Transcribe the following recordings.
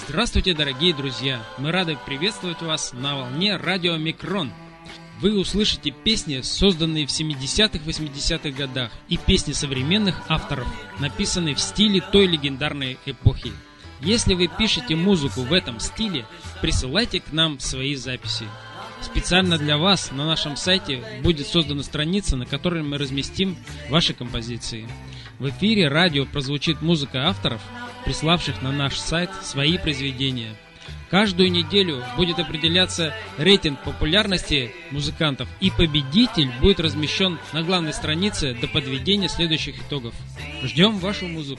Здравствуйте, дорогие друзья! Мы рады приветствовать вас на волне радио Микрон. Вы услышите песни, созданные в 70-х, 80-х годах, и песни современных авторов, написанные в стиле той легендарной эпохи. Если вы пишете музыку в этом стиле, присылайте к нам свои записи. Специально для вас на нашем сайте будет создана страница, на которой мы разместим ваши композиции. В эфире радио прозвучит музыка авторов, приславших на наш сайт свои произведения. Каждую неделю будет определяться рейтинг популярности музыкантов, и победитель будет размещен на главной странице до подведения следующих итогов. Ждем вашу музыку!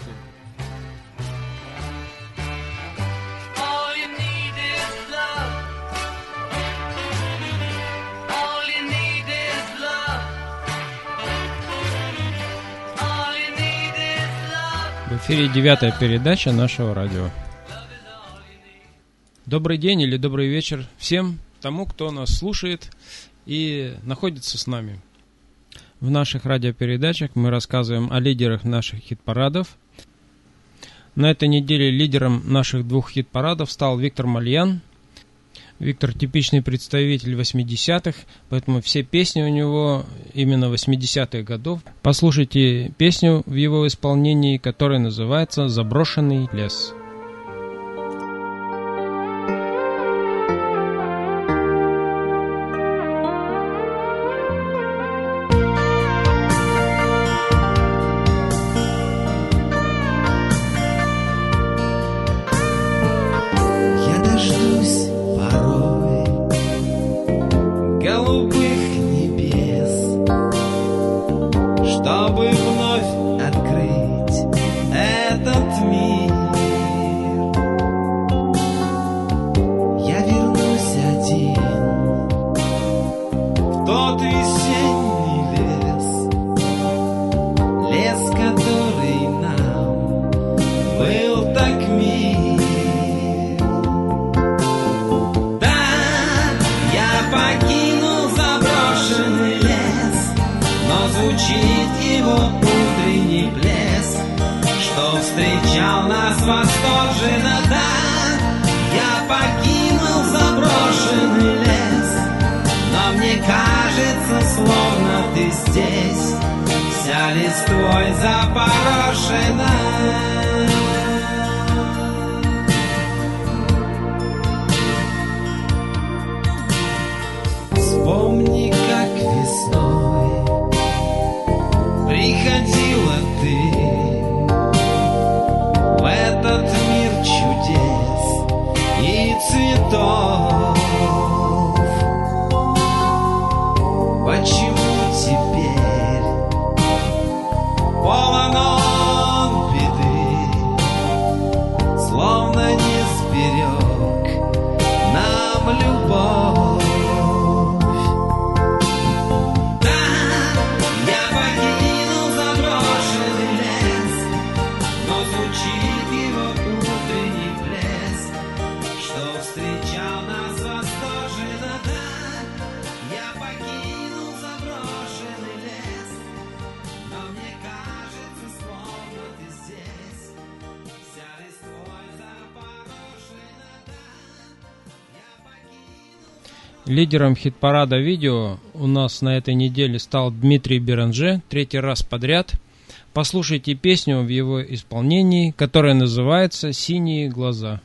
В эфире 9-я передача нашего радио. Добрый день или добрый вечер всем тому, кто нас слушает и находится с нами. В наших радиопередачах мы рассказываем о лидерах наших хит-парадов. На этой неделе лидером наших двух хит-парадов стал Виктор Мальян. Виктор типичный представитель 80-х, поэтому все песни у него именно 80-х годов. Послушайте песню в его исполнении, которая называется «Заброшенный лес». Вспомни, как весной приходила ты в этот мир чудес и цветов. Почему теперь полон он беды, словно не сберег нам любовь? Лидером хит-парада видео у нас на этой неделе стал Дмитрий Беранже, 3-й раз подряд. Послушайте песню в его исполнении, которая называется «Синие глаза».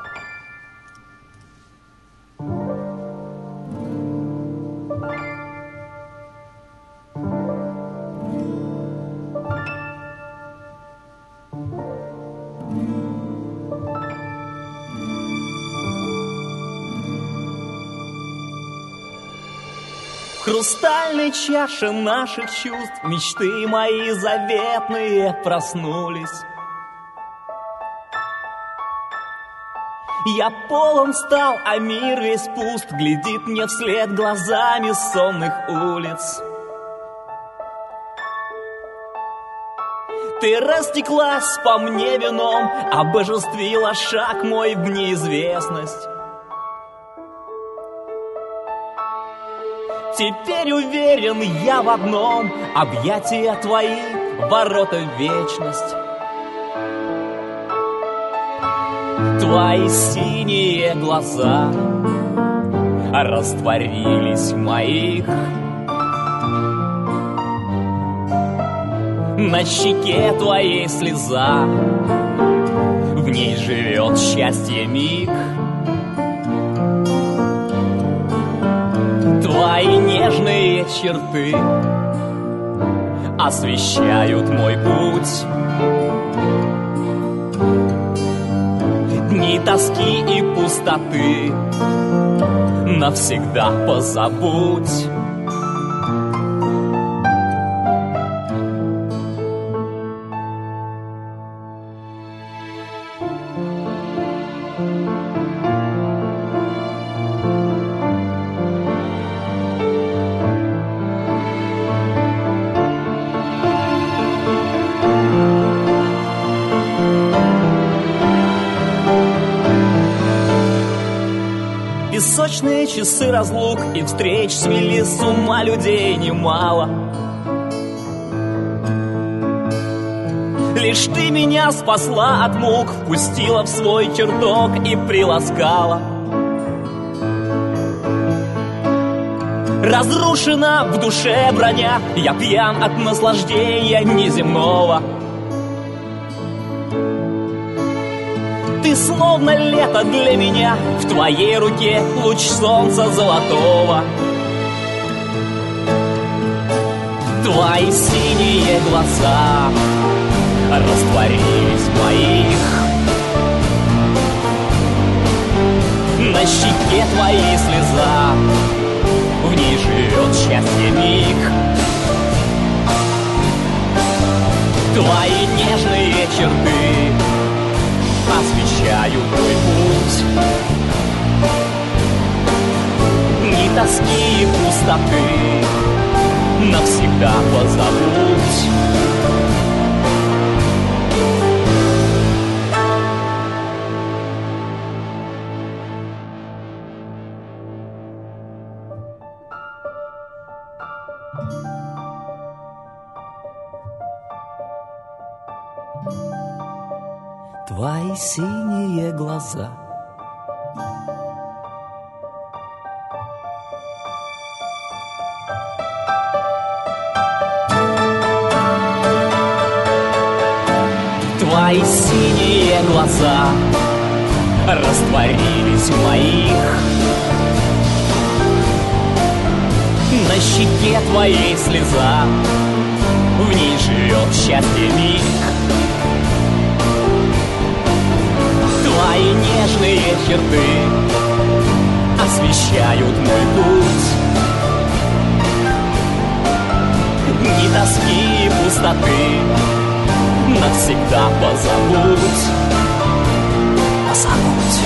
В хрустальной чаше наших чувств мечты мои заветные проснулись. Я полон стал, а мир весь пуст, глядит мне вслед глазами сонных улиц. Ты растеклась по мне вином, обожествила шаг мой в неизвестность. Теперь уверен я в одном: объятия твои — ворота в вечность. Твои синие глаза растворились в моих. На щеке твоей слеза, в ней живет счастье миг. Твои нежные черты освещают мой путь. Дни тоски и пустоты навсегда позабудь. Песочные часы разлук и встреч свели с ума людей немало. Лишь ты меня спасла от мук, впустила в свой чертог и приласкала. Разрушена в душе броня, я пьян от наслаждения неземного. Ты словно лето для меня, в твоей руке луч солнца золотого. Твои синие глаза растворились в моих. На щеке твоей слеза, в ней живет счастье миг. Твои нежные черты освещают твой путь. Ни тоски и пустоты навсегда позабудь. Твои синие глаза Твои синие глаза растворились в моих. На щеке твоей слеза, в ней живет счастье миг. Твои нежные черты освещают мой путь. Ни тоски и пустоты навсегда позабудь. Позабудь.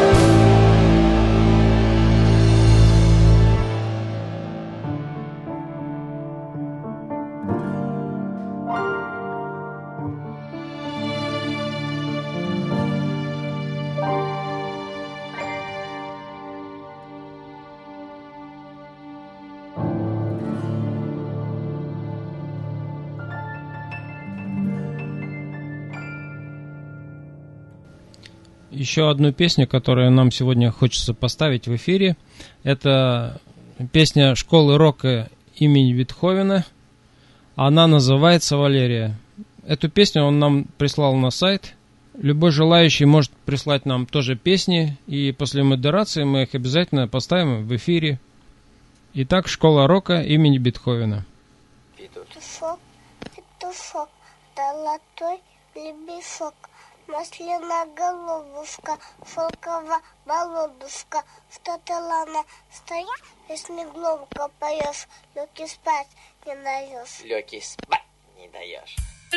Еще одну песню, которую нам сегодня хочется поставить в эфире, это песня школы рока имени Бетховена. Она называется «Валерия». Эту песню он нам прислал на сайт. Любой желающий может прислать нам тоже песни, и после модерации мы их обязательно поставим в эфире. Итак, школа рока имени Бетховена. Петушок, петушок, золотой лебешок, масляная головушка, шелковая болодушка, что ты, лана, стоя, песни громко поешь, лёгкий спать не даешь. Лёгкий спать не даешь.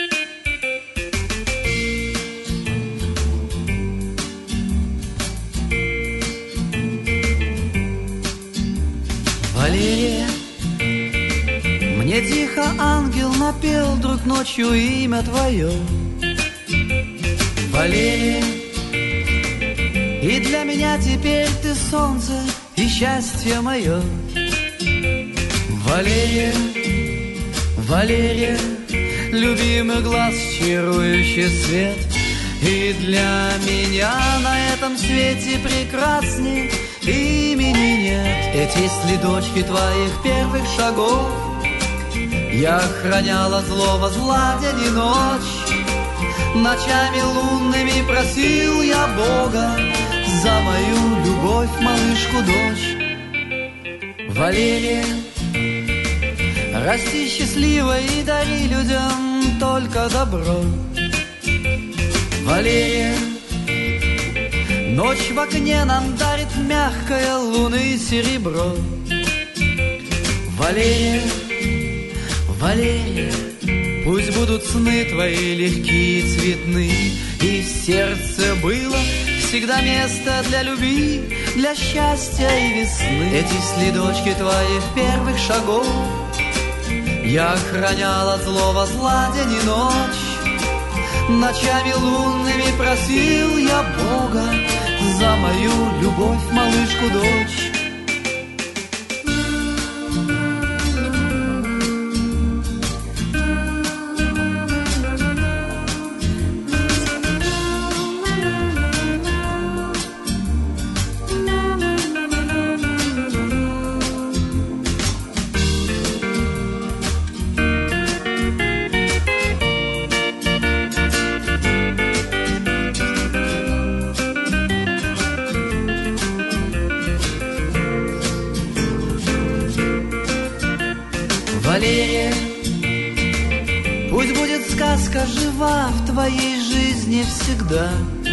Валерия, мне тихо ангел напел вдруг ночью имя твое. Валерия, и для меня теперь ты солнце и счастье мое. Валерия, Валерия, любимый глаз, чарующий свет, И для меня на этом свете прекрасней имени нет. Ведь если дочки твоих первых шагов я охраняла злого зла день и ночь, ночами лунными просил я Бога за мою любовь, малышку-дочь. Валерия, расти счастливо и дари людям только добро. Валерия, ночь в окне нам дарит мягкое луны серебро. Валерия, Валерия, пусть будут сны твои легкие и цветны, и в сердце было всегда место для любви, для счастья и весны. Эти следочки твоих первых шагов я охранял от злого зла день и ночь, ночами лунными просил я Бога за мою любовь, малышку-дочь. Валерия, пусть будет сказка жива в твоей жизни всегда.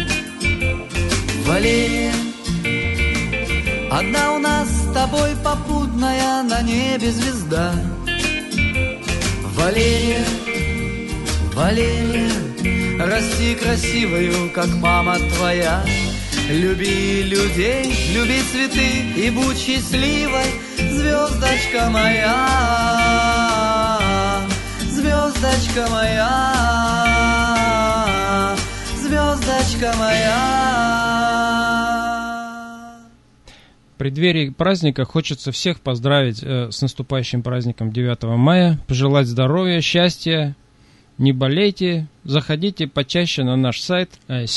Валерия, одна у нас с тобой попутная на небе звезда. Валерия, Валерия, расти красивою, как мама твоя. Люби людей, люби цветы и будь счастливой, звездочка моя, звездочка моя, звездочка моя. В преддверии праздника хочется всех поздравить с наступающим праздником 9 мая, пожелать здоровья, счастья. Не болейте, заходите почаще на наш сайт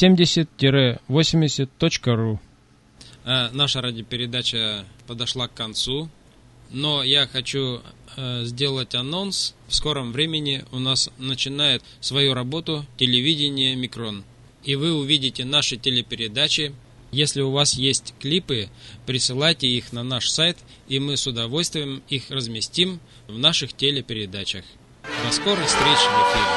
70-80.ru. Наша радиопередача подошла к концу, но я хочу сделать анонс. В скором времени у нас начинает свою работу телевидение Микрон. И вы увидите наши телепередачи. Если у вас есть клипы, присылайте их на наш сайт, и мы с удовольствием их разместим в наших телепередачах. До скорой встречи в эфире.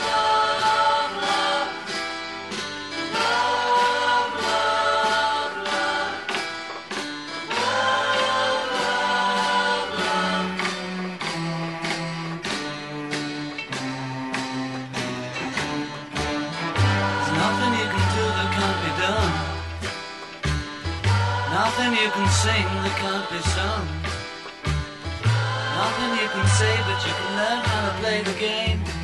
Nothing you can sing that can't be sung. Nothing you can say, but you can learn how to play the game.